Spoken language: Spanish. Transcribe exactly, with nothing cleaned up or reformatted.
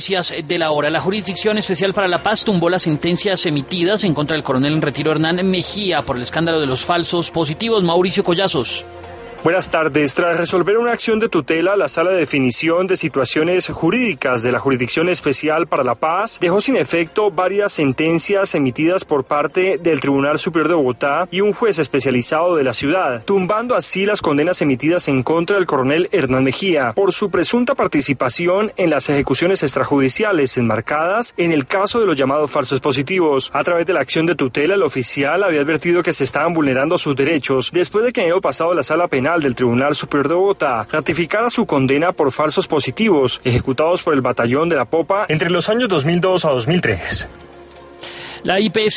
De la hora, la Jurisdicción Especial para la Paz tumbó las sentencias emitidas en contra del coronel en retiro Hernán Mejía por el escándalo de los falsos positivos. Mauricio Collazos. Buenas tardes. Tras resolver una acción de tutela, la Sala de Definición de Situaciones Jurídicas de la Jurisdicción Especial para la Paz dejó sin efecto varias sentencias emitidas por parte del Tribunal Superior de Bogotá y un juez especializado de la ciudad, tumbando así las condenas emitidas en contra del coronel Hernán Mejía por su presunta participación en las ejecuciones extrajudiciales enmarcadas en el caso de los llamados falsos positivos. A través de la acción de tutela, el oficial había advertido que se estaban vulnerando sus derechos después de que en el año pasado la Sala Penal del Tribunal Superior de Bogotá ratificara su condena por falsos positivos ejecutados por el Batallón de la Popa entre los años dos mil dos a dos mil tres. La I P F